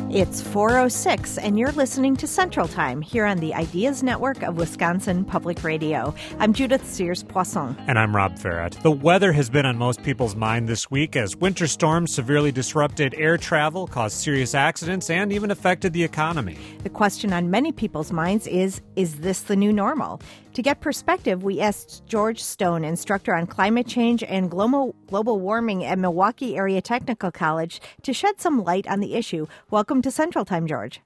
It's 4:06, and you're listening to Central Time here on the Ideas Network of Wisconsin Public Radio. I'm Judith Sears-Poisson. And I'm Rob Farrett. The weather has been on most people's mind this week as winter storms severely disrupted air travel, caused serious accidents, and even affected the economy. The question on many people's minds is this the new normal? To get perspective, we asked George Stone, instructor on climate change and global warming at Milwaukee Area Technical College, to shed some light on the issue. Welcome to Central Time, George.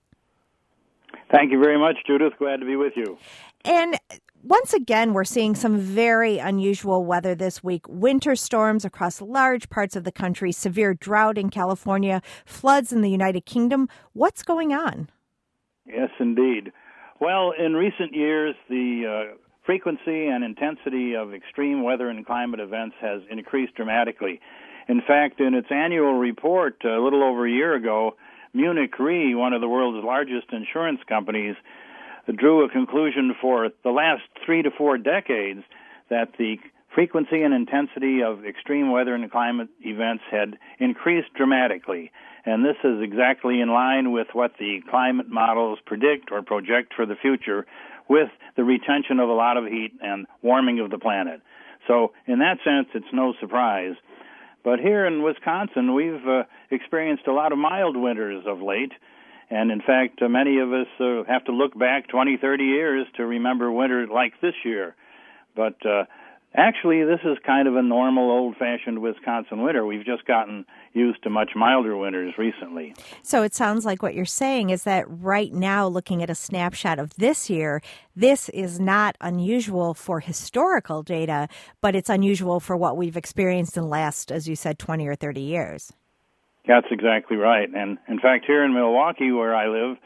Thank you very much, Judith. Glad to be with you. And once again, we're seeing some very unusual weather this week. Winter storms across large parts of the country, severe drought in California, floods in the United Kingdom. What's going on? Yes, indeed. Well, in recent years, the frequency and intensity of extreme weather and climate events has increased dramatically. In fact, in its annual report a little over a year ago, Munich Re, one of the world's largest insurance companies, drew a conclusion for the last 3 to 4 decades that the frequency and intensity of extreme weather and climate events had increased dramatically. And this is exactly in line with what the climate models predict or project for the future, with the retention of a lot of heat and warming of the planet. So in that sense, it's no surprise. But here in Wisconsin, we've experienced a lot of mild winters of late. And in fact, many of us have to look back 20, 30 years to remember winter like this year. But actually, this is kind of a normal, old-fashioned Wisconsin winter. We've just gotten used to much milder winters recently. So it sounds like what you're saying is that right now, looking at a snapshot of this year, this is not unusual for historical data, but it's unusual for what we've experienced in the last, as you said, 20 or 30 years. That's exactly right. And in fact, here in Milwaukee, where I live,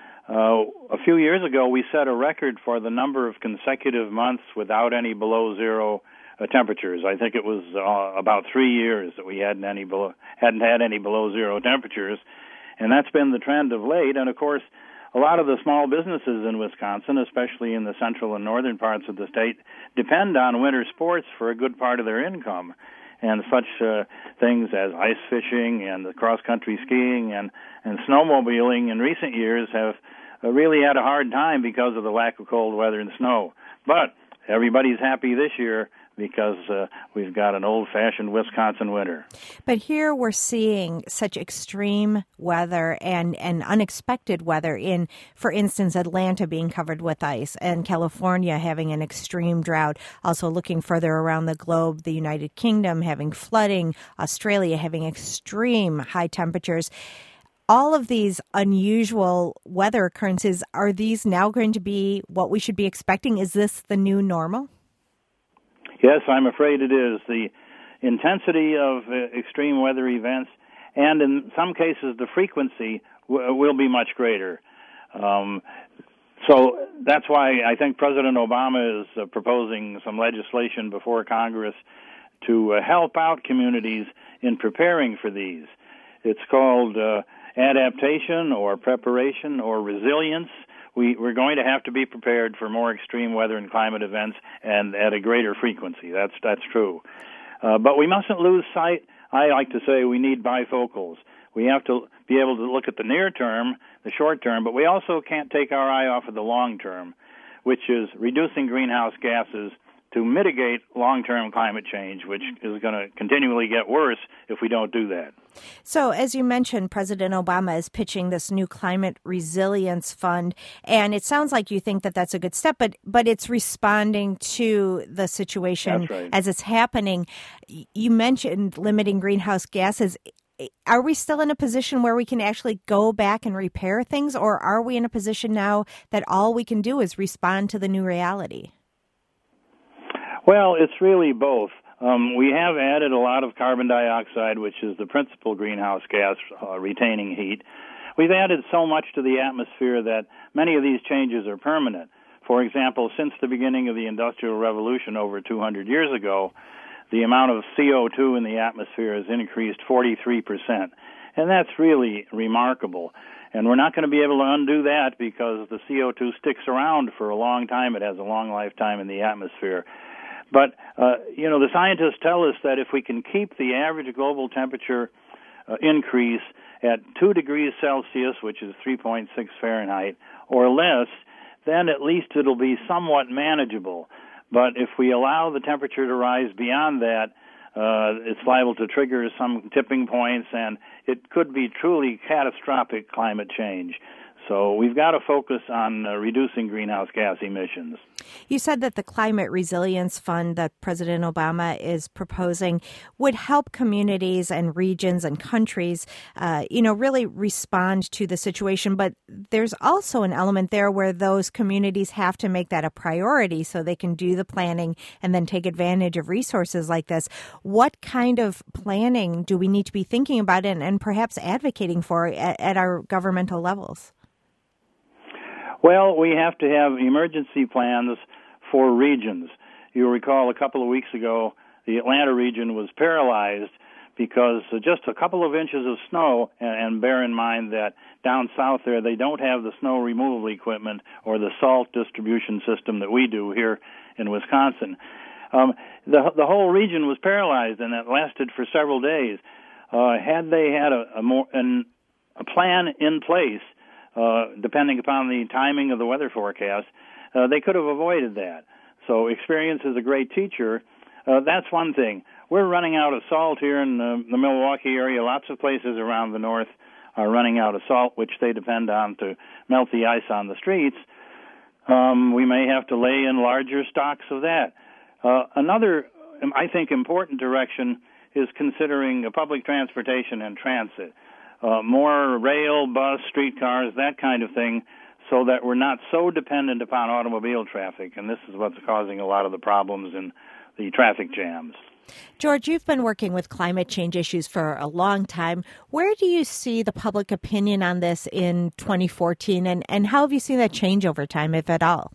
a few years ago, we set a record for the number of consecutive months without any below zero temperatures. I think it was about 3 years that we hadn't had any below zero temperatures, and that's been the trend of late. And of course, a lot of the small businesses in Wisconsin, especially in the central and northern parts of the state, depend on winter sports for a good part of their income. And such things as ice fishing and cross-country skiing and snowmobiling in recent years have really had a hard time because of the lack of cold weather and snow. But everybody's happy this year because we've got an old-fashioned Wisconsin winter. But here we're seeing such extreme weather and unexpected weather in, for instance, Atlanta being covered with ice and California having an extreme drought. Also looking further around the globe, the United Kingdom having flooding, Australia having extreme high temperatures. All of these unusual weather occurrences, are these now going to be what we should be expecting? Is this the new normal? Yes, I'm afraid it is. The intensity of extreme weather events, and in some cases the frequency, will be much greater. So that's why I think President Obama is proposing some legislation before Congress to help out communities in preparing for these. It's called adaptation or preparation or resilience. We're going to have to be prepared for more extreme weather and climate events and at a greater frequency. That's true. But we mustn't lose sight. I like to say we need bifocals. We have to be able to look at the near term, the short term, but we also can't take our eye off of the long term, which is reducing greenhouse gases to mitigate long-term climate change, which is going to continually get worse if we don't do that. So, as you mentioned, President Obama is pitching this new climate resilience fund, and it sounds like you think that that's a good step, but it's responding to the situation as it's happening. You mentioned limiting greenhouse gases. Are we still in a position where we can actually go back and repair things, or are we in a position now that all we can do is respond to the new reality? Well, it's really both. We have added a lot of carbon dioxide, which is the principal greenhouse gas retaining heat. We've added so much to the atmosphere that many of these changes are permanent. For example, since the beginning of the Industrial Revolution over 200 years ago, the amount of CO2 in the atmosphere has increased 43%. And that's really remarkable. And we're not going to be able to undo that because the CO2 sticks around for a long time. It has a long lifetime in the atmosphere. But, the scientists tell us that if we can keep the average global temperature increase at 2 degrees Celsius, which is 3.6 Fahrenheit, or less, then at least it'll be somewhat manageable. But if we allow the temperature to rise beyond that, it's liable to trigger some tipping points, and it could be truly catastrophic climate change. So we've got to focus on reducing greenhouse gas emissions. You said that the Climate Resilience Fund that President Obama is proposing would help communities and regions and countries, really respond to the situation. But there's also an element there where those communities have to make that a priority so they can do the planning and then take advantage of resources like this. What kind of planning do we need to be thinking about and perhaps advocating for at our governmental levels? Well, we have to have emergency plans for regions. You'll recall a couple of weeks ago, the Atlanta region was paralyzed because just a couple of inches of snow, and bear in mind that down south there they don't have the snow removal equipment or the salt distribution system that we do here in Wisconsin. The whole region was paralyzed, and it lasted for several days. Had they had a plan in place, depending upon the timing of the weather forecast, they could have avoided that. So experience is a great teacher. That's one thing. We're running out of salt here in the Milwaukee area. Lots of places around the north are running out of salt, which they depend on to melt the ice on the streets. We may have to lay in larger stocks of that. Another, I think, important direction is considering public transportation and transit. More rail, bus, streetcars, that kind of thing, so that we're not so dependent upon automobile traffic. And this is what's causing a lot of the problems in the traffic jams. George, you've been working with climate change issues for a long time. Where do you see the public opinion on this in 2014, and how have you seen that change over time, if at all?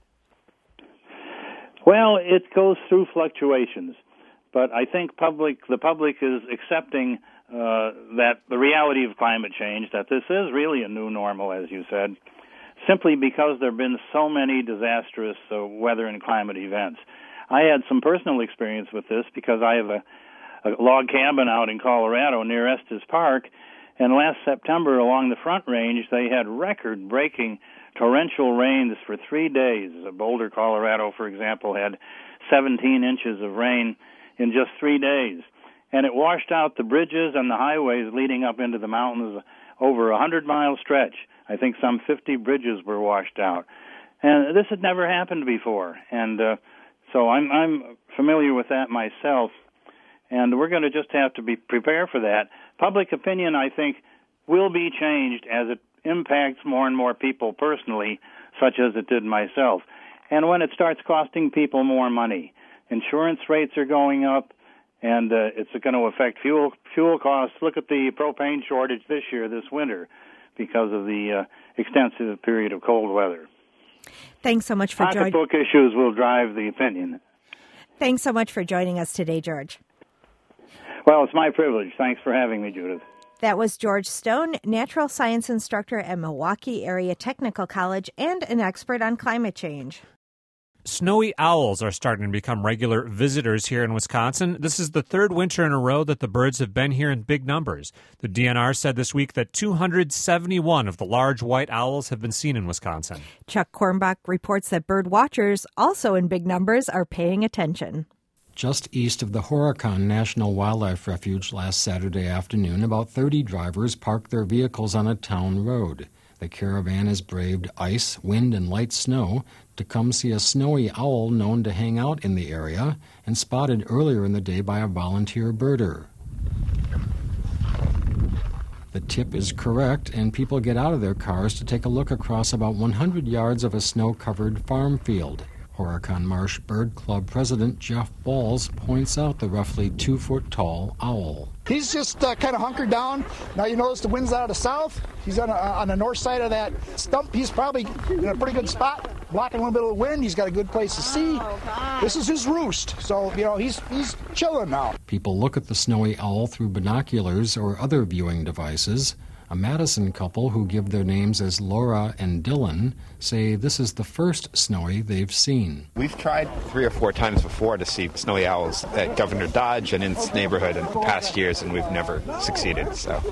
Well, it goes through fluctuations, but I think the public is accepting that the reality of climate change, that this is really a new normal, as you said, simply because there have been so many disastrous weather and climate events. I had some personal experience with this because I have a log cabin out in Colorado near Estes Park, and last September along the Front Range they had record-breaking torrential rains for 3 days. Boulder, Colorado, for example, had 17 inches of rain in just 3 days. And it washed out the bridges and the highways leading up into the mountains over a 100-mile stretch. I think some 50 bridges were washed out. And this had never happened before. And so I'm familiar with that myself. And we're going to just have to be prepared for that. Public opinion, I think, will be changed as it impacts more and more people personally, such as it did myself. And when it starts costing people more money, insurance rates are going up, and it's going to affect fuel costs. Look at the propane shortage this winter, because of the extensive period of cold weather. Thanks so much for joining. Pocketbook issues will drive the opinion. Thanks so much for joining us today, George. Well, it's my privilege. Thanks for having me, Judith. That was George Stone, natural science instructor at Milwaukee Area Technical College and an expert on climate change. Snowy owls are starting to become regular visitors here in Wisconsin. This is the third winter in a row that the birds have been here in big numbers. The DNR said this week that 271 of the large white owls have been seen in Wisconsin. Chuck Kornbach reports that bird watchers, also in big numbers, are paying attention. Just east of the Horicon National Wildlife Refuge last Saturday afternoon, about 30 drivers parked their vehicles on a town road. The caravan has braved ice, wind, and light snow to come see a snowy owl known to hang out in the area and spotted earlier in the day by a volunteer birder. The tip is correct, and people get out of their cars to take a look across about 100 yards of a snow-covered farm field. Horicon Marsh Bird Club President Jeff Balls points out the roughly 2-foot-tall owl. He's just kind of hunkered down. Now you notice the wind's out of the south. He's on the north side of that stump. He's probably in a pretty good spot, blocking a little bit of the wind. He's got a good place to see. This is his roost, so he's chilling now. People look at the snowy owl through binoculars or other viewing devices. A Madison couple who give their names as Laura and Dylan say this is the first snowy they've seen. We've tried 3 or 4 times before to see snowy owls at Governor Dodge and in this neighborhood in past years, and we've never succeeded.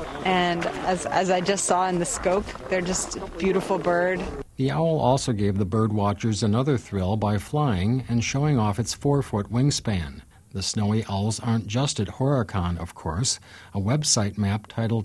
And as I just saw in the scope, they're just a beautiful bird. The owl also gave the bird watchers another thrill by flying and showing off its 4-foot wingspan. The snowy owls aren't just at Horicon, of course. A website map titled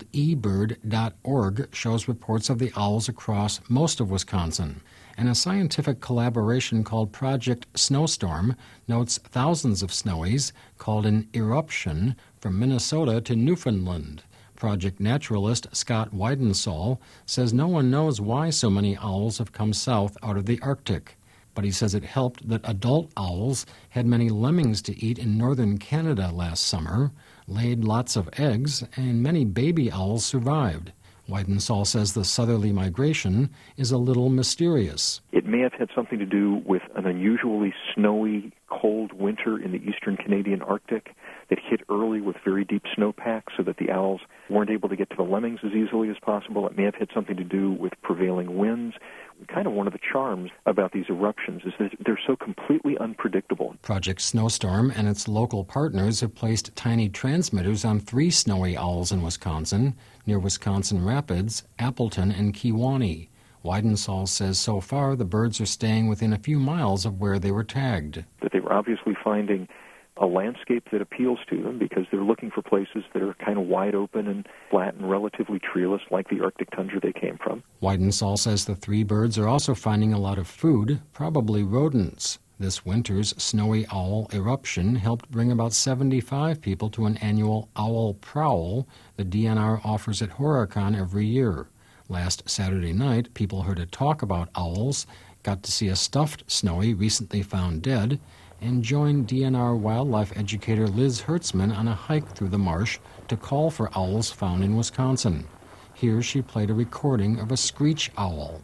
ebird.org shows reports of the owls across most of Wisconsin. And a scientific collaboration called Project Snowstorm notes thousands of snowies, called an eruption, from Minnesota to Newfoundland. Project naturalist Scott Weidensaul says no one knows why so many owls have come south out of the Arctic. But he says it helped that adult owls had many lemmings to eat in northern Canada last summer, laid lots of eggs, and many baby owls survived. Weidensaul says the southerly migration is a little mysterious. It may have had something to do with an unusually snowy, cold winter in the eastern Canadian Arctic that hit early with very deep snowpacks so that the owls weren't able to get to the lemmings as easily as possible. It may have had something to do with prevailing winds. Kind of one of the charms about these eruptions is that they're so completely unpredictable. Project Snowstorm and its local partners have placed tiny transmitters on 3 snowy owls in Wisconsin, near Wisconsin Rapids, Appleton, and Kewaunee. Weidensaul says so far the birds are staying within a few miles of where they were tagged. That they were obviously finding a landscape that appeals to them because they're looking for places that are kind of wide open and flat and relatively treeless, like the Arctic tundra they came from. Weidensaul says the 3 birds are also finding a lot of food, probably rodents. This winter's snowy owl eruption helped bring about 75 people to an annual owl prowl the DNR offers at Horicon every year. Last Saturday night, people heard a talk about owls, got to see a stuffed snowy recently found dead, and joined DNR wildlife educator Liz Hertzman on a hike through the marsh to call for owls found in Wisconsin. Here she played a recording of a screech owl.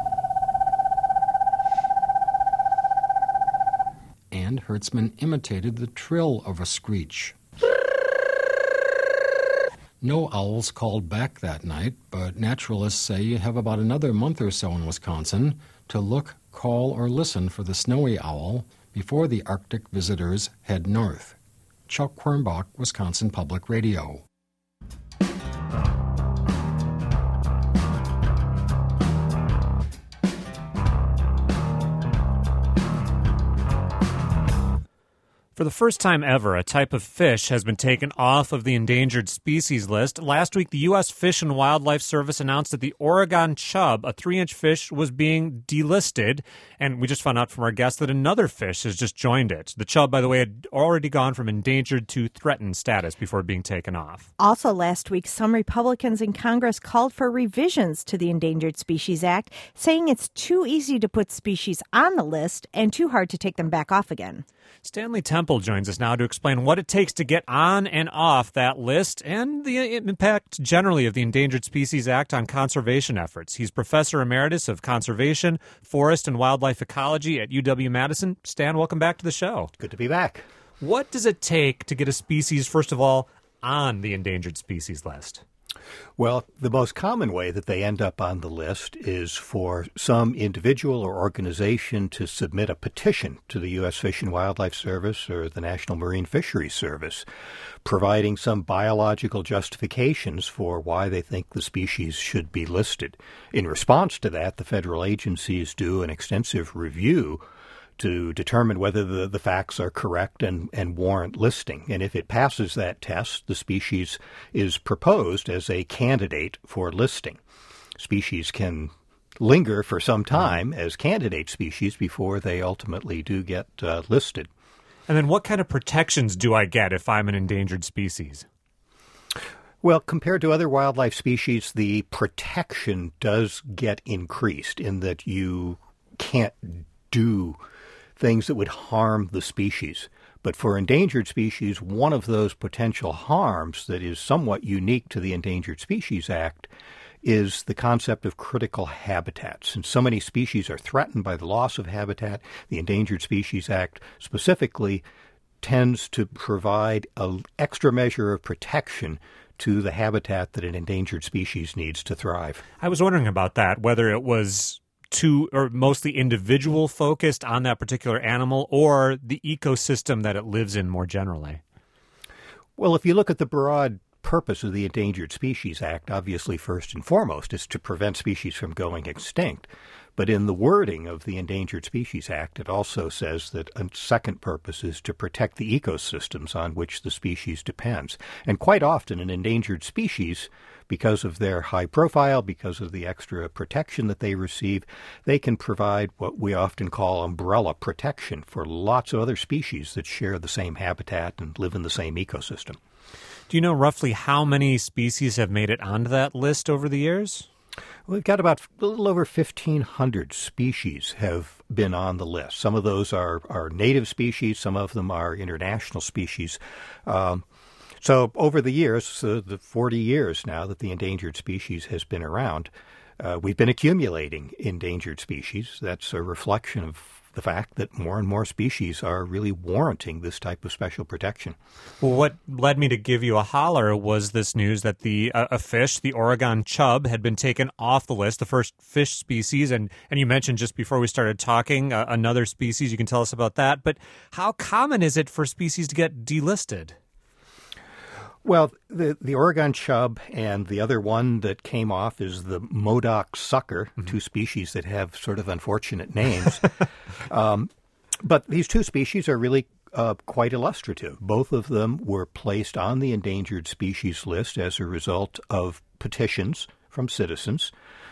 And Hertzman imitated the trill of a screech. No owls called back that night, but naturalists say you have about another month or so in Wisconsin to look, call, or listen for the snowy owl before the Arctic visitors head north. Chuck Quirmbach, Wisconsin Public Radio. For the first time ever, a type of fish has been taken off of the endangered species list. Last week, the U.S. Fish and Wildlife Service announced that the Oregon chub, a 3-inch fish, was being delisted. And we just found out from our guest that another fish has just joined it. The chub, by the way, had already gone from endangered to threatened status before being taken off. Also last week, some Republicans in Congress called for revisions to the Endangered Species Act, saying it's too easy to put species on the list and too hard to take them back off again. Stanley Temple joins us now to explain what it takes to get on and off that list and the impact generally of the Endangered Species Act on conservation efforts. He's Professor Emeritus of Conservation, Forest, and Wildlife Ecology at UW-Madison. Stan, welcome back to the show. Good to be back. What does it take to get a species, first of all, on the endangered species list? Well, the most common way that they end up on the list is for some individual or organization to submit a petition to the U.S. Fish and Wildlife Service or the National Marine Fisheries Service, providing some biological justifications for why they think the species should be listed. In response to that, the federal agencies do an extensive review to determine whether the facts are correct and warrant listing. And if it passes that test, the species is proposed as a candidate for listing. Species can linger for some time as candidate species before they ultimately do get listed. And then what kind of protections do I get if I'm an endangered species? Well, compared to other wildlife species, the protection does get increased in that you can't do things that would harm the species. But for endangered species, one of those potential harms that is somewhat unique to the Endangered Species Act is the concept of critical habitats. And so many species are threatened by the loss of habitat. The Endangered Species Act specifically tends to provide an extra measure of protection to the habitat that an endangered species needs to thrive. I was wondering about that, whether it was or mostly individual focused on that particular animal or the ecosystem that it lives in more generally. Well, if you look at the broad purpose of the Endangered Species Act, obviously first and foremost is to prevent species from going extinct. But in the wording of the Endangered Species Act, it also says that a second purpose is to protect the ecosystems on which the species depends. And quite often an endangered species, because of their high profile, because of the extra protection that they receive, they can provide what we often call umbrella protection for lots of other species that share the same habitat and live in the same ecosystem. Do you know roughly how many species have made it onto that list over the years? We've got about a little over 1,500 species have been on the list. Some of those are native species. Some of them are international species. So over the years, the 40 years now that the endangered species has been around, we've been accumulating endangered species. That's a reflection of the fact that more and more species are really warranting this type of special protection. Well, what led me to give you a holler was this news that a fish, the Oregon chub, had been taken off the list, the first fish species, and you mentioned just before we started talking another species. You can tell us about that. But how common is it for species to get delisted? Well, the Oregon chub and the other one that came off is the Modoc sucker, two species that have sort of unfortunate names. But these two species are really quite illustrative. Both of them were placed on the endangered species list as a result of petitions from citizens.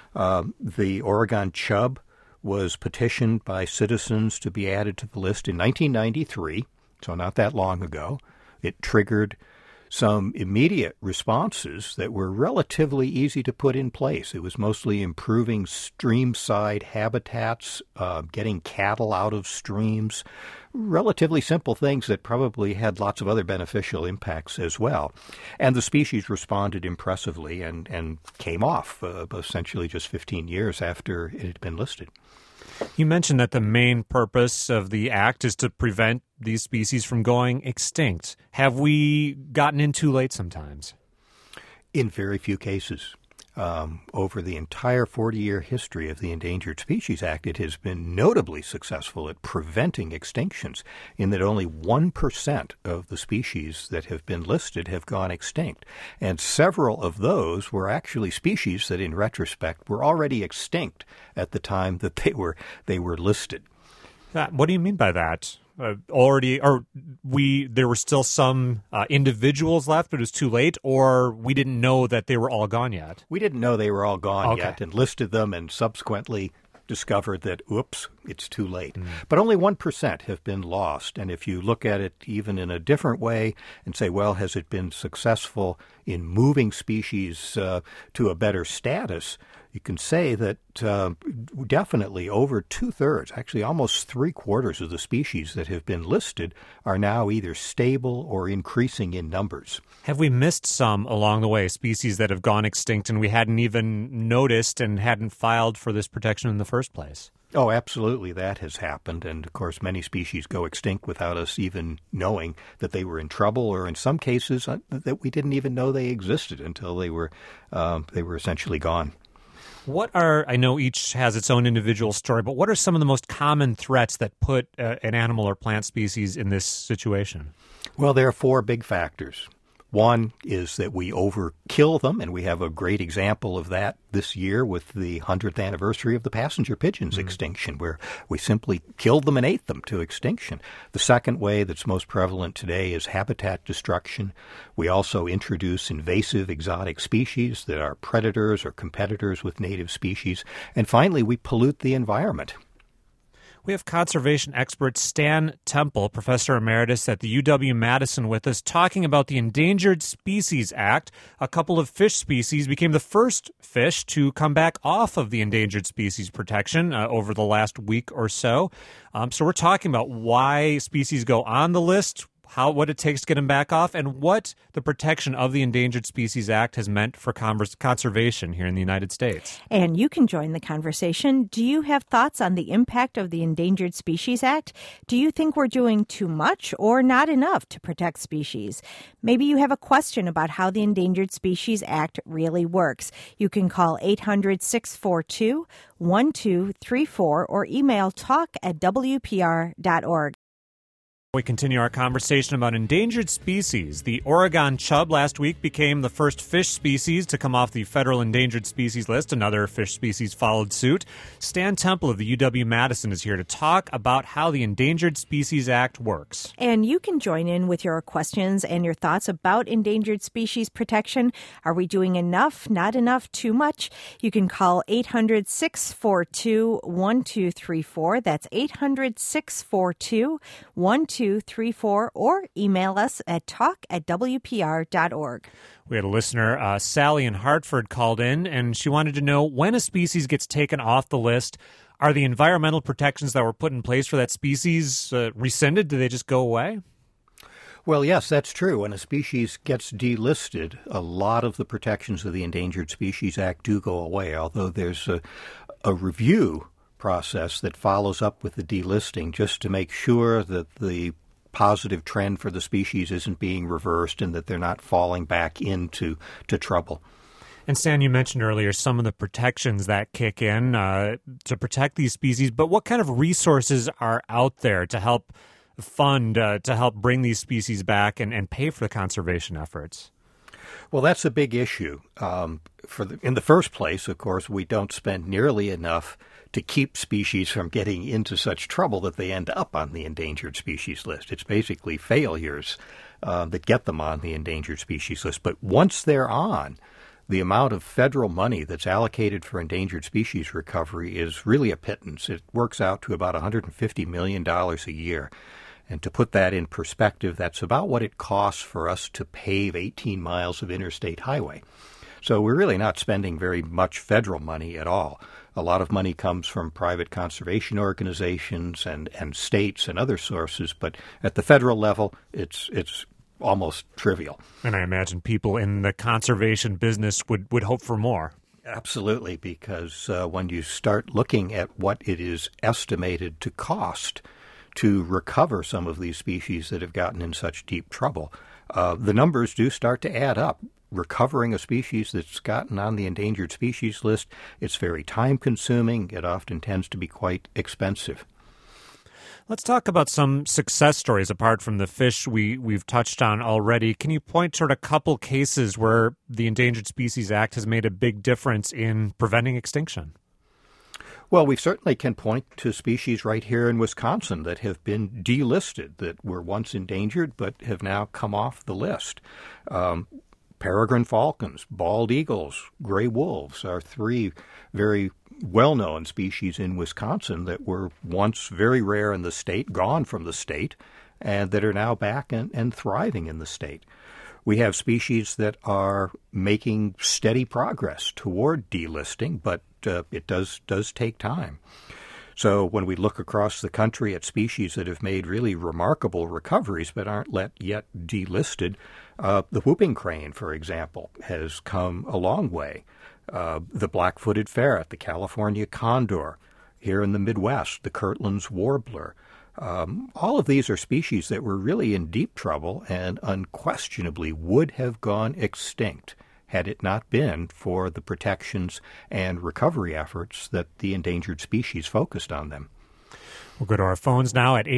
The Oregon chub was petitioned by citizens to be added to the list in 1993, so not that long ago. It triggered some immediate responses that were relatively easy to put in place. It was mostly improving streamside habitats, getting cattle out of streams, relatively simple things that probably had lots of other beneficial impacts as well. And the species responded impressively and came off essentially just 15 years after it had been listed. You mentioned that the main purpose of the act is to prevent these species from going extinct. Have we gotten in too late sometimes? In very few cases. Over the entire 40-year history of the Endangered Species Act, it has been notably successful at preventing extinctions in that only 1% of the species that have been listed have gone extinct. And several of those were actually species that, in retrospect, were already extinct at the time that they were listed. What do you mean by that? There were still some individuals left, but it was too late, or we didn't know that they were all gone yet? We didn't know they were all gone yet and listed them and subsequently discovered that, oops, it's too late. But only 1% have been lost. And if you look at it even in a different way and say, well, has it been successful in moving species to a better status, you can say that definitely over 2/3, actually almost 3/4 of the species that have been listed are now either stable or increasing in numbers. Have we missed some along the way, species that have gone extinct and we hadn't even noticed and hadn't filed for this protection in the first place? Oh, absolutely. That has happened. And, of course, many species go extinct without us even knowing that they were in trouble, or in some cases that we didn't even know they existed until they were essentially gone. I know each has its own individual story, but what are some of the most common threats that put an animal or plant species in this situation? Well, there are 4 big factors. One is that we overkill them, and we have a great example of that this year with the 100th anniversary of the passenger pigeons extinction, where we simply killed them and ate them to extinction. The second way that's most prevalent today is habitat destruction. We also introduce invasive exotic species that are predators or competitors with native species. And finally, we pollute the environment. We have conservation expert Stan Temple, professor emeritus at the UW-Madison, with us talking about the Endangered Species Act. A couple of fish species became the first fish to come back off of the endangered species protection over the last week or so. So we're talking about why species go on the list, what it takes to get them back off, and what the protection of the Endangered Species Act has meant for conservation here in the United States. And you can join the conversation. Do you have thoughts on the impact of the Endangered Species Act? Do you think we're doing too much or not enough to protect species? Maybe you have a question about how the Endangered Species Act really works. You can call 800-642-1234 or email talk@wpr.org. We continue our conversation about endangered species. The Oregon chub last week became the first fish species to come off the federal endangered species list. Another fish species followed suit. Stan Temple of the UW-Madison is here to talk about how the Endangered Species Act works. And you can join in with your questions and your thoughts about endangered species protection. Are we doing enough, not enough, too much? You can call 800-642-1234. That's 800-642-1234. Or email us at talk@wpr.org. We had a listener, Sally in Hartford, called in, and she wanted to know when a species gets taken off the list, are the environmental protections that were put in place for that species rescinded? Do they just go away? Well, yes, that's true. When a species gets delisted, a lot of the protections of the Endangered Species Act do go away, although there's a review process that follows up with the delisting just to make sure that the positive trend for the species isn't being reversed and that they're not falling back into trouble. And Stan, you mentioned earlier some of the protections that kick in to protect these species, but what kind of resources are out there to help fund, to help bring these species back and pay for the conservation efforts? Well, that's a big issue. In the first place, of course, we don't spend nearly enough to keep species from getting into such trouble that they end up on the endangered species list. It's basically failures that get them on the endangered species list. But once they're on, the amount of federal money that's allocated for endangered species recovery is really a pittance. It works out to about $150 million a year. And to put that in perspective, that's about what it costs for us to pave 18 miles of interstate highway. So we're really not spending very much federal money at all. A lot of money comes from private conservation organizations and states and other sources, but at the federal level, it's almost trivial. And I imagine people in the conservation business would hope for more. Absolutely, because when you start looking at what it is estimated to cost to recover some of these species that have gotten in such deep trouble, the numbers do start to add up. Recovering a species that's gotten on the endangered species list, it's very time-consuming. It often tends to be quite expensive. Let's talk about some success stories apart from the fish we've touched on already. Can you point toward a couple cases where the Endangered Species Act has made a big difference in preventing extinction? Well, we certainly can point to species right here in Wisconsin that have been delisted, that were once endangered but have now come off the list. Peregrine falcons, bald eagles, gray wolves are three very well-known species in Wisconsin that were once very rare in the state, gone from the state, and that are now back and thriving in the state. We have species that are making steady progress toward delisting, but it does take time. So when we look across the country at species that have made really remarkable recoveries but aren't yet delisted, the whooping crane, for example, has come a long way. The black-footed ferret, the California condor, here in the Midwest, the Kirtland's warbler. All of these are species that were really in deep trouble and unquestionably would have gone extinct had it not been for the protections and recovery efforts that the endangered species focused on them. We'll go to our phones now at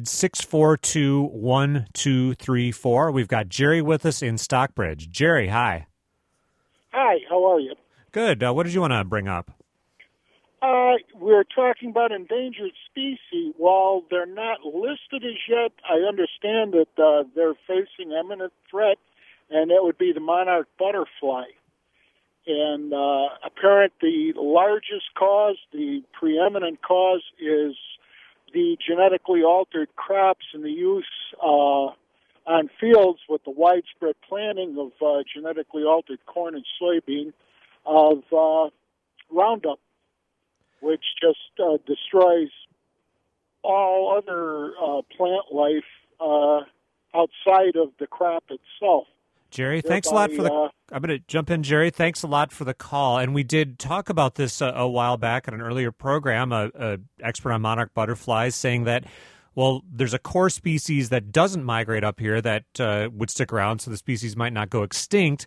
800-642-1234. We've got Jerry with us in Stockbridge. Jerry, hi. Hi, how are you? Good. What did you want to bring up? We're talking about endangered species. While they're not listed as yet, I understand that they're facing imminent threat, and that would be the monarch butterfly. And apparently the largest cause, the preeminent cause, is the genetically altered crops and the use on fields with the widespread planting of genetically altered corn and soybean of Roundup, which just destroys all other plant life outside of the crop itself. Jerry, thanks a lot for the... I'm going to jump in, Jerry. Thanks a lot for the call. And we did talk about this a while back in an earlier program, an expert on monarch butterflies saying that, well, there's a core species that doesn't migrate up here that would stick around, so the species might not go extinct.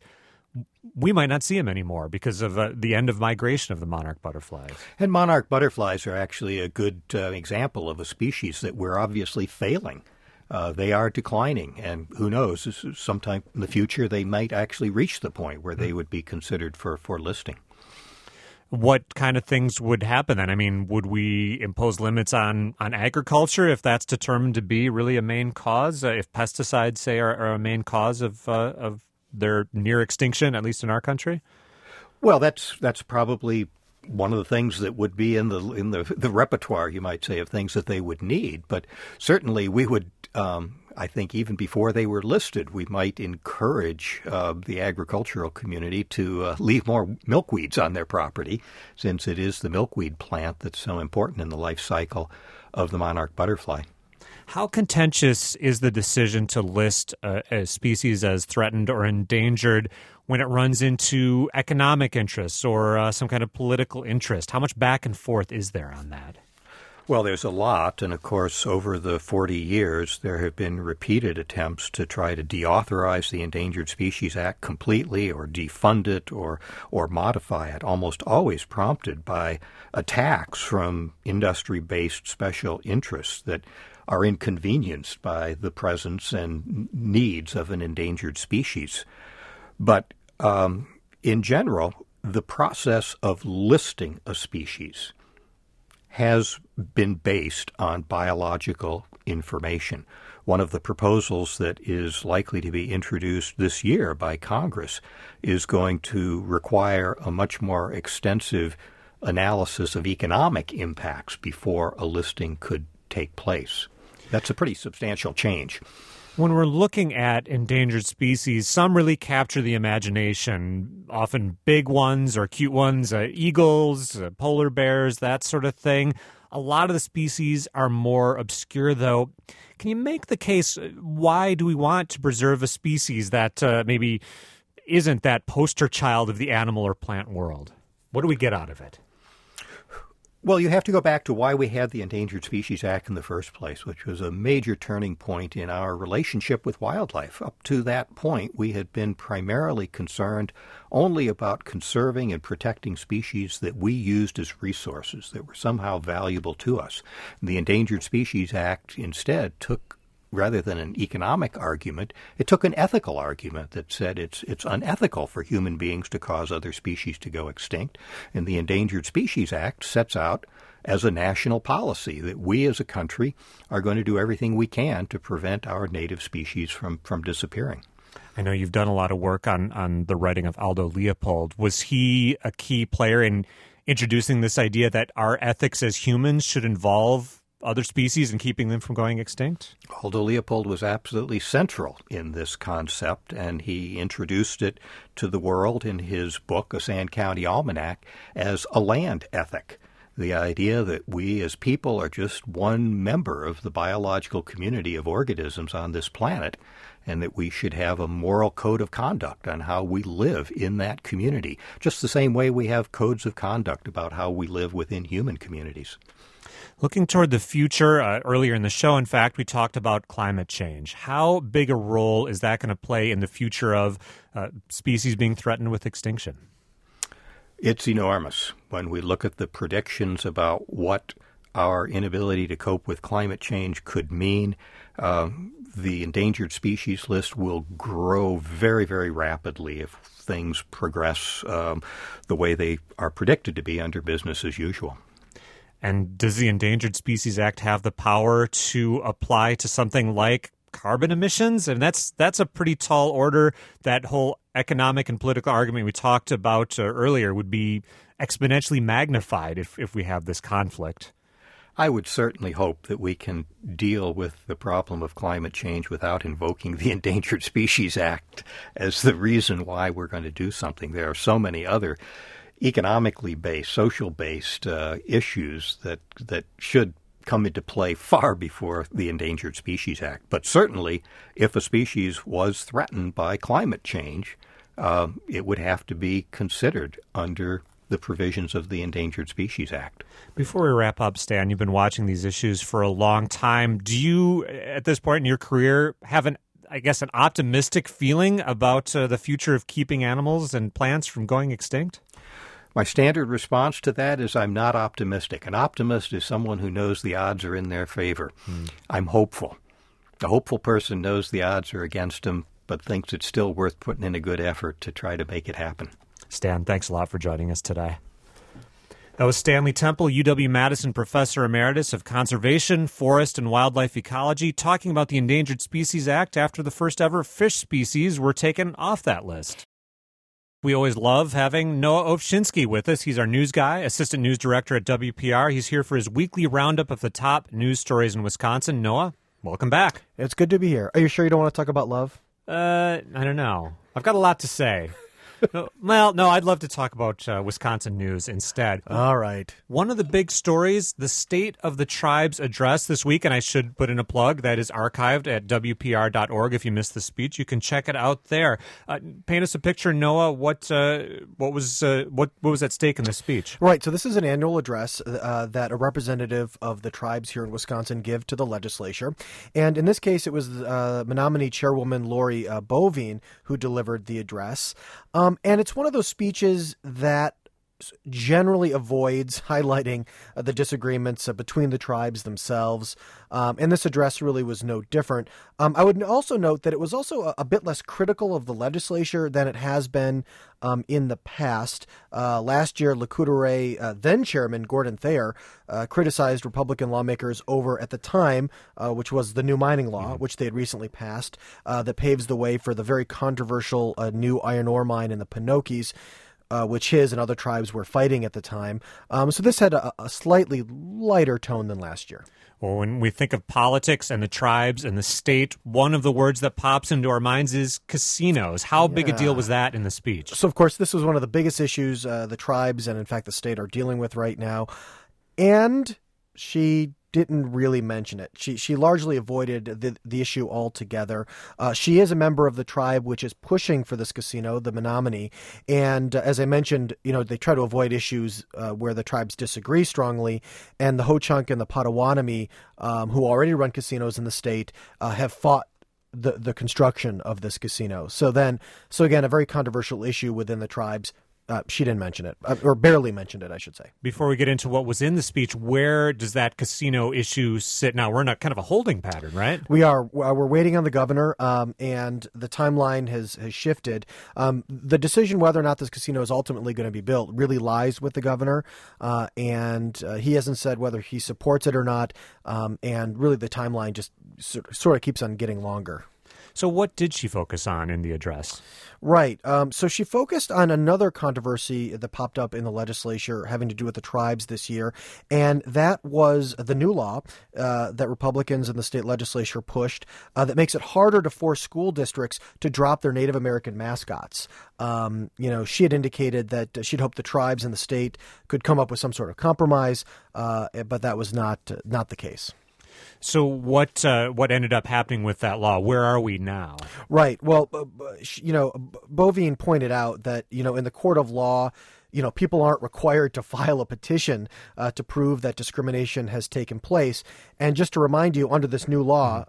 We might not see them anymore because of the end of migration of the monarch butterflies. And monarch butterflies are actually a good example of a species that we're obviously failing. They are declining, and who knows, sometime in the future they might actually reach the point where they would be considered for listing. What kind of things would happen then? I mean, would we impose limits on agriculture if that's determined to be really a main cause? If pesticides, say, are a main cause of their near extinction, at least in our country? Well, that's probably one of the things that would be in the repertoire, you might say, of things that they would need. But certainly we would, I think, even before they were listed, we might encourage the agricultural community to leave more milkweeds on their property, since it is the milkweed plant that's so important in the life cycle of the monarch butterfly. How contentious is the decision to list a species as threatened or endangered when it runs into economic interests or some kind of political interest? How much back and forth is there on that? Well, there's a lot, and of course, over the 40 years, there have been repeated attempts to try to deauthorize the Endangered Species Act completely or defund it or modify it, almost always prompted by attacks from industry-based special interests that are inconvenienced by the presence and needs of an endangered species. But in general, the process of listing a species has been based on biological information. One of the proposals that is likely to be introduced this year by Congress is going to require a much more extensive analysis of economic impacts before a listing could take place. That's a pretty substantial change. When we're looking at endangered species, some really capture the imagination, often big ones or cute ones, eagles, polar bears, that sort of thing. A lot of the species are more obscure, though. Can you make the case, why do we want to preserve a species that maybe isn't that poster child of the animal or plant world? What do we get out of it? Well, you have to go back to why we had the Endangered Species Act in the first place, which was a major turning point in our relationship with wildlife. Up to that point, we had been primarily concerned only about conserving and protecting species that we used as resources that were somehow valuable to us. The Endangered Species Act instead took, rather than an economic argument, it took an ethical argument that said it's unethical for human beings to cause other species to go extinct. And the Endangered Species Act sets out as a national policy that we as a country are going to do everything we can to prevent our native species from disappearing. I know you've done a lot of work on the writing of Aldo Leopold. Was he a key player in introducing this idea that our ethics as humans should involve other species and keeping them from going extinct? Aldo Leopold was absolutely central in this concept, and he introduced it to the world in his book, A Sand County Almanac, as a land ethic. The idea that we as people are just one member of the biological community of organisms on this planet, and that we should have a moral code of conduct on how we live in that community, just the same way we have codes of conduct about how we live within human communities. Looking toward the future, earlier in the show, in fact, we talked about climate change. How big a role is that going to play in the future of species being threatened with extinction? It's enormous. When we look at the predictions about what our inability to cope with climate change could mean, the endangered species list will grow very, very rapidly if things progress the way they are predicted to be under business as usual. And does the Endangered Species Act have the power to apply to something like carbon emissions? And that's a pretty tall order. That whole economic and political argument we talked about earlier would be exponentially magnified if we have this conflict. I would certainly hope that we can deal with the problem of climate change without invoking the Endangered Species Act as the reason why we're going to do something. There are so many other economically based, social based issues that should come into play far before the Endangered Species Act. But certainly, if a species was threatened by climate change, it would have to be considered under the provisions of the Endangered Species Act. Before we wrap up, Stan, you've been watching these issues for a long time. Do you, at this point in your career, have an optimistic feeling about the future of keeping animals and plants from going extinct? My standard response to that is I'm not optimistic. An optimist is someone who knows the odds are in their favor. I'm hopeful. A hopeful person knows the odds are against him, but thinks it's still worth putting in a good effort to try to make it happen. Stan, thanks a lot for joining us today. That was Stanley Temple, UW-Madison Professor Emeritus of Conservation, Forest, and Wildlife Ecology, talking about the Endangered Species Act after the first ever fish species were taken off that list. We always love having Noah Ovchinsky with us. He's our news guy, assistant news director at WPR. He's here for his weekly roundup of the top news stories in Wisconsin. Noah, welcome back. It's good to be here. Are you sure you don't want to talk about love? I don't know. I've got a lot to say. Well, no, I'd love to talk about Wisconsin news instead. All right. One of the big stories, the State of the Tribes address this week, and I should put in a plug, that is archived at WPR.org. If you missed the speech, you can check it out there. Paint us a picture, Noah. What was at stake in the speech? Right. So this is an annual address that a representative of the tribes here in Wisconsin give to the legislature. And in this case, it was Menominee Chairwoman Lori Bovine who delivered the address. And it's one of those speeches that generally avoids highlighting the disagreements between the tribes themselves. And this address really was no different. I would also note that it was also a bit less critical of the legislature than it has been in the past. Last year, Lac-Courte then Chairman Gordon Thayer criticized Republican lawmakers over, at the time, which was the new mining law, which they had recently passed, that paves the way for the very controversial new iron ore mine in the Pinokies, which his and other tribes were fighting at the time. So this had a slightly lighter tone than last year. Well, when we think of politics and the tribes and the state, one of the words that pops into our minds is casinos. How big a deal was that in the speech? So, of course, this was one of the biggest issues the tribes and, in fact, the state are dealing with right now. And she didn't really mention it. She largely avoided the issue altogether. She is a member of the tribe which is pushing for this casino, the Menominee. And as I mentioned, they try to avoid issues where the tribes disagree strongly. And the Ho-Chunk and the Potawatomi, who already run casinos in the state, have fought the construction of this casino. So again, a very controversial issue within the tribes. She didn't mention it, or barely mentioned it, I should say. Before we get into what was in the speech, where does that casino issue sit now? We're in a kind of a holding pattern, right? We are. We're waiting on the governor, and the timeline has shifted. The decision whether or not this casino is ultimately going to be built really lies with the governor, and he hasn't said whether he supports it or not, and really the timeline just sort of keeps on getting longer. So what did she focus on in the address? Right. So she focused on another controversy that popped up in the legislature having to do with the tribes this year, and that was the new law that Republicans in the state legislature pushed that makes it harder to force school districts to drop their Native American mascots. She had indicated that she'd hoped the tribes in the state could come up with some sort of compromise, but that was not the case. So what ended up happening with that law? Where are we now? Right. Well, Bovine pointed out that, in the court of law, people aren't required to file a petition to prove that discrimination has taken place. And just to remind you, under this new law,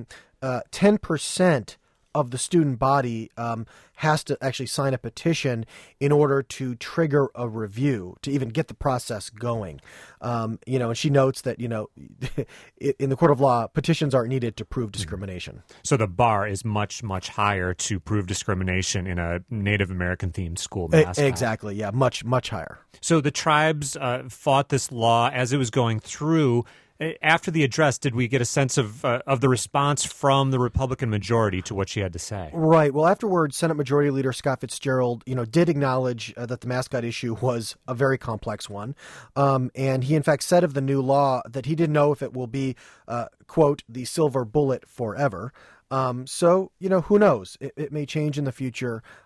10% of the student body has to actually sign a petition in order to trigger a review, to even get the process going. And she notes that, in the court of law, petitions aren't needed to prove discrimination. So the bar is much, much higher to prove discrimination in a Native American-themed school mascot. Exactly, yeah, much, much higher. So the tribes fought this law as it was going through. After the address, did we get a sense of the response from the Republican majority to what she had to say? Right. Well, afterwards, Senate Majority Leader Scott Fitzgerald, did acknowledge that the mascot issue was a very complex one. And he, in fact, said of the new law that he didn't know if it will be, quote, the silver bullet forever. So, who knows? It may change in the future.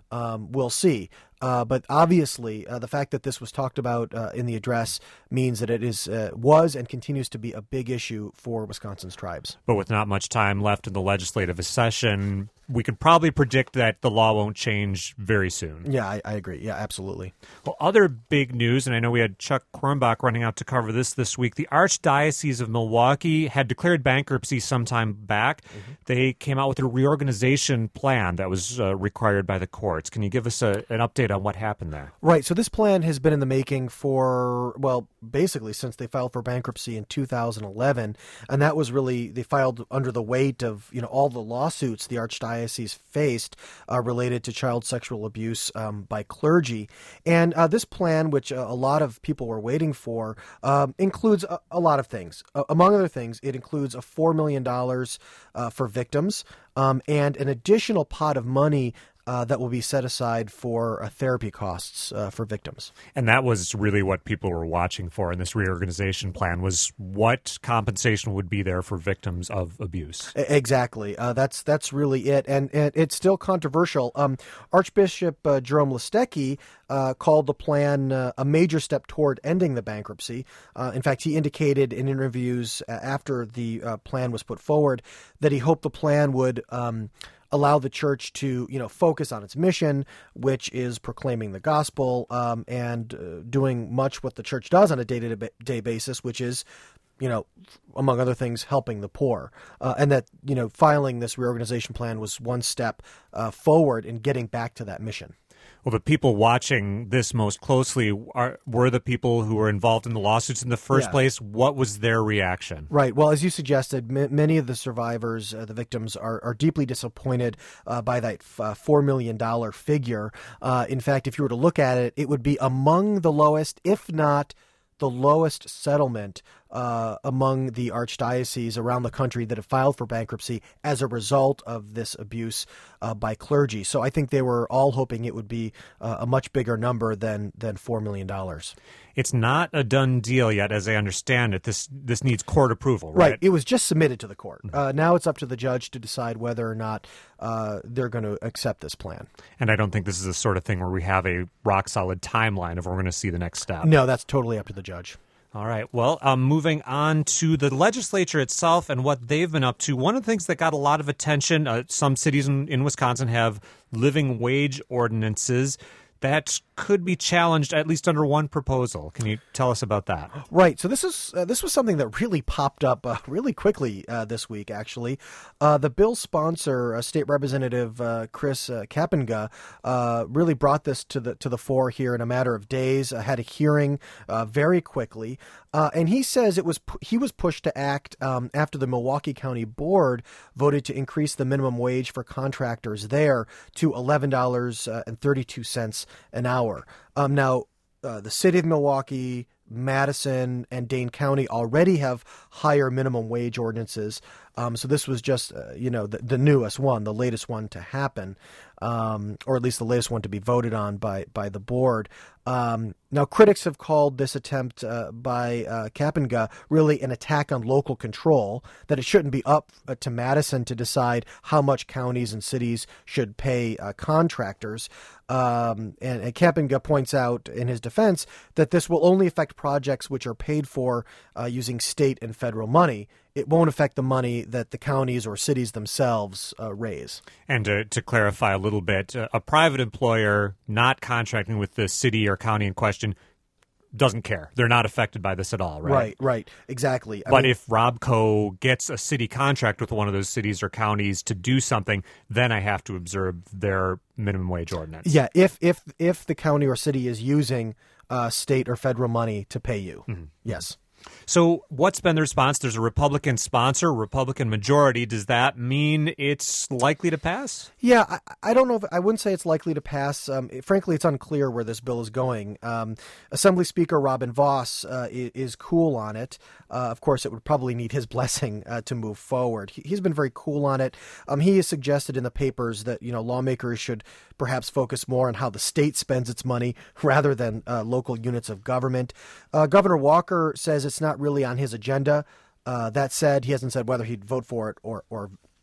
We'll see. But obviously, the fact that this was talked about in the address means that it was and continues to be a big issue for Wisconsin's tribes. But with not much time left in the legislative session, we could probably predict that the law won't change very soon. Yeah, I agree. Yeah, absolutely. Well, other big news, and I know we had Chuck Kornbach running out to cover this week, the Archdiocese of Milwaukee had declared bankruptcy sometime back. Mm-hmm. They came out with a reorganization plan that was required by the courts. Can you give us an update on what happened there? Right. So this plan has been in the making for, well, basically since they filed for bankruptcy in 2011. And that was really, they filed under the weight of, all the lawsuits the Archdiocese faced related to child sexual abuse by clergy. And this plan, which a lot of people were waiting for, includes a lot of things. Among other things, it includes a $4 million for victims and an additional pot of money that will be set aside for therapy costs for victims. And that was really what people were watching for in this reorganization plan, was what compensation would be there for victims of abuse. Exactly. That's really it. And it's still controversial. Archbishop Jerome Listecki called the plan a major step toward ending the bankruptcy. In fact, he indicated in interviews after the plan was put forward that he hoped the plan would allow the church to, focus on its mission, which is proclaiming the gospel and doing much what the church does on a day-to-day basis, which is, among other things, helping the poor. And that, filing this reorganization plan was one step forward in getting back to that mission. Well, the people watching this most closely were the people who were involved in the lawsuits in the first place. What was their reaction? Right. Well, as you suggested, many of the survivors, the victims, are deeply disappointed by that $4 million figure. In fact, if you were to look at it, it would be among the lowest, if not the lowest settlement among the archdioceses around the country that have filed for bankruptcy as a result of this abuse by clergy. So I think they were all hoping it would be a much bigger number than $4 million. It's not a done deal yet, as I understand it. This needs court approval, right? Right. It was just submitted to the court. Now it's up to the judge to decide whether or not they're going to accept this plan. And I don't think this is the sort of thing where we have a rock-solid timeline of when we're going to see the next step. No, that's totally up to the judge. All right. Well, moving on to the legislature itself and what they've been up to. One of the things that got a lot of attention, some cities in Wisconsin have living wage ordinances that could be challenged, at least under one proposal. Can you tell us about that? Right. So this was something that really popped up really quickly this week, actually. The bill's sponsor, State Representative Chris Kapenga, really brought this to the fore here in a matter of days, had a hearing very quickly. And he says he was pushed to act after the Milwaukee County Board voted to increase the minimum wage for contractors there to $11.32 an hour. Now, the city of Milwaukee, Madison, and Dane County already have higher minimum wage ordinances. So this was just, the newest one, the latest one to happen, or at least the latest one to be voted on by the board. Now, critics have called this attempt by Kapenga really an attack on local control, that it shouldn't be up to Madison to decide how much counties and cities should pay contractors. And Kapenga points out in his defense that this will only affect projects which are paid for using state and federal money. It won't affect the money that the counties or cities themselves raise. And to clarify a little bit, a private employer not contracting with the city or county in question doesn't care. They're not affected by this at all, right? Right, exactly. But if Robco gets a city contract with one of those cities or counties to do something, then I have to observe their minimum wage ordinance. Yeah, if the county or city is using state or federal money to pay you, yes. So what's been the response? There's a Republican sponsor, Republican majority. Does that mean it's likely to pass? Yeah, I don't know. I wouldn't say it's likely to pass. Frankly, it's unclear where this bill is going. Assembly Speaker Robin Voss is cool on it. Of course, it would probably need his blessing to move forward. He's been very cool on it. He has suggested in the papers that lawmakers should perhaps focus more on how the state spends its money rather than local units of government. Governor Walker says it's not really on his agenda. That said, he hasn't said whether he'd vote for it or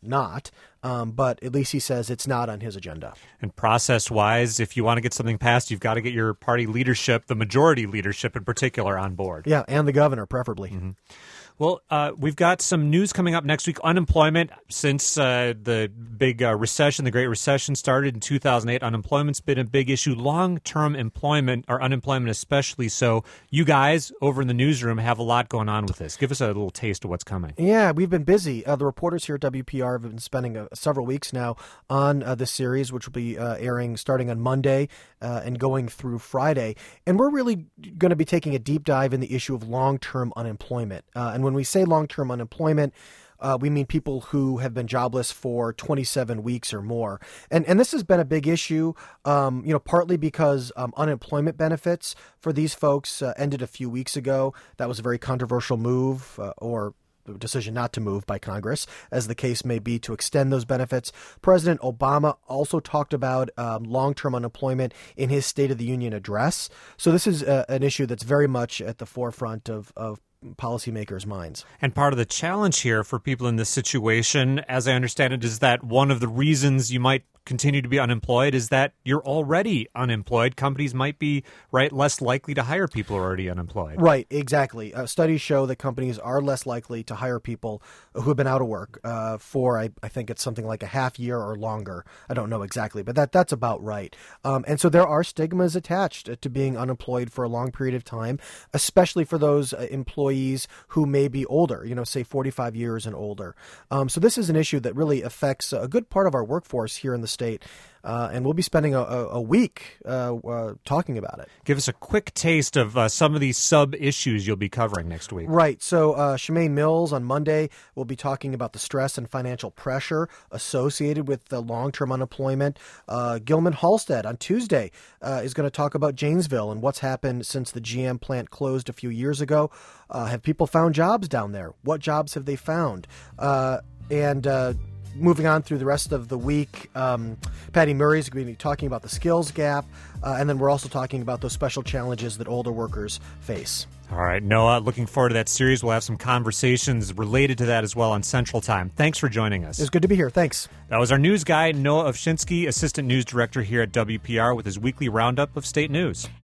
not. But at least he says it's not on his agenda. And process-wise, if you want to get something passed, you've got to get your party leadership, the majority leadership in particular, on board. Yeah, and the governor, preferably. Mm-hmm. Well, we've got some news coming up next week. Unemployment, since the big recession, the Great Recession started in 2008, unemployment's been a big issue. Long-term employment, or unemployment especially so. You guys over in the newsroom have a lot going on with this. Give us a little taste of what's coming. Yeah, we've been busy. The reporters here at WPR have been spending several weeks now on this series, which will be airing starting on Monday and going through Friday. And we're really going to be taking a deep dive in the issue of long-term unemployment. And when we say long-term unemployment, we mean people who have been jobless for 27 weeks or more. And this has been a big issue, partly because unemployment benefits for these folks ended a few weeks ago. That was a very controversial move or decision not to move by Congress, as the case may be, to extend those benefits. President Obama also talked about long-term unemployment in his State of the Union address. So this is an issue that's very much at the forefront of policymakers' minds. And part of the challenge here for people in this situation, as I understand it, is that one of the reasons you might continue to be unemployed is that you're already unemployed. Companies might be less likely to hire people who are already unemployed. Right, exactly. Studies show that companies are less likely to hire people who have been out of work for, I think it's something like a half year or longer. I don't know exactly, but that's about right. And so there are stigmas attached to being unemployed for a long period of time, especially for those employees who may be older, say 45 years and older. So this is an issue that really affects a good part of our workforce here in the state. And we'll be spending a week talking about it. Give us a quick taste of some of these sub-issues you'll be covering next week. Right. So Shemaine Mills on Monday will be talking about the stress and financial pressure associated with the long-term unemployment. Gilman Halstead on Tuesday is going to talk about Janesville and what's happened since the GM plant closed a few years ago. Have people found jobs down there? What jobs have they found? Moving on through the rest of the week, Patty Murray is going to be talking about the skills gap, and then we're also talking about those special challenges that older workers face. All right, Noah, looking forward to that series. We'll have some conversations related to that as well on Central Time. Thanks for joining us. It's good to be here. Thanks. That was our news guy, Noah Ovchinsky, Assistant News Director here at WPR, with his weekly roundup of state news.